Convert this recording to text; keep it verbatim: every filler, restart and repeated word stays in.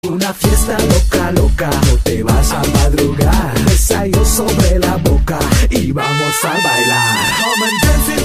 Una fiesta loca, loca, no te vas a madrugar. Besa yo sobre la boca y vamos a bailar. Come and dance